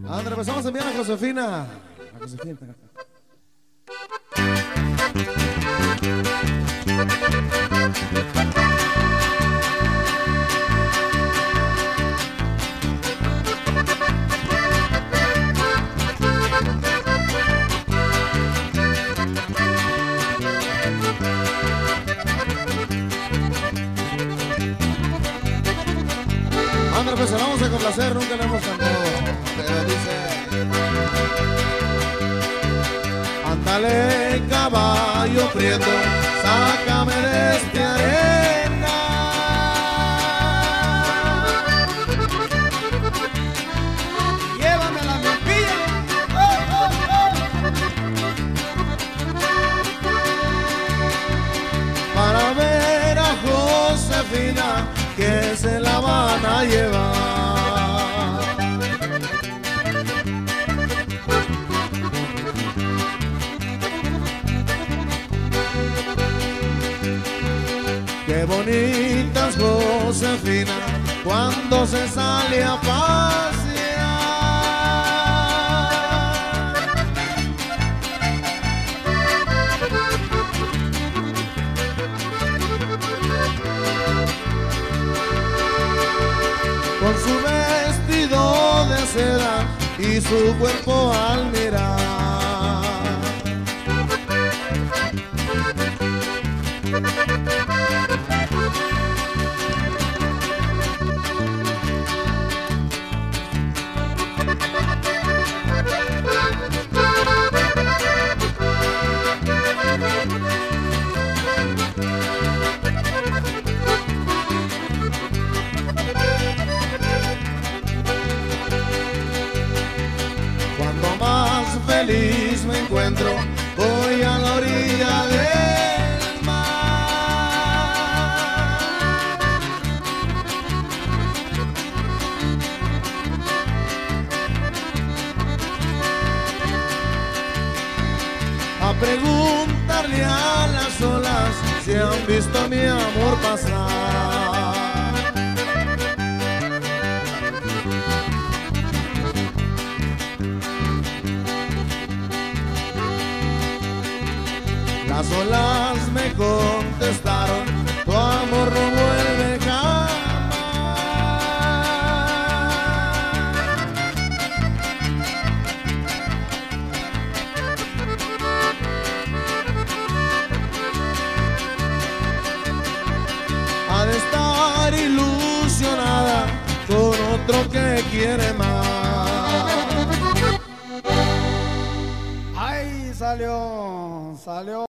André, pues vamos a enviar a Josefina. A Josefina. André, pues la vamos a complacer, nunca le hemos cantado, pero dice: ándale, caballo prieto, sácame de esta arena. Llévame a la mepilla. Para ver a Josefina, que se la van a llevar. Qué bonita es Josefina cuando se sale a pasear. Con su vestido de seda y su cuerpo al mirar. Feliz me encuentro, voy a la orilla del mar. A preguntarle a las olas si han visto mi amor pasar. Las olas me contestaron: tu amor no vuelve jamás. Ha de estar ilusionada con otro que quiere más. ¡Ay, salió!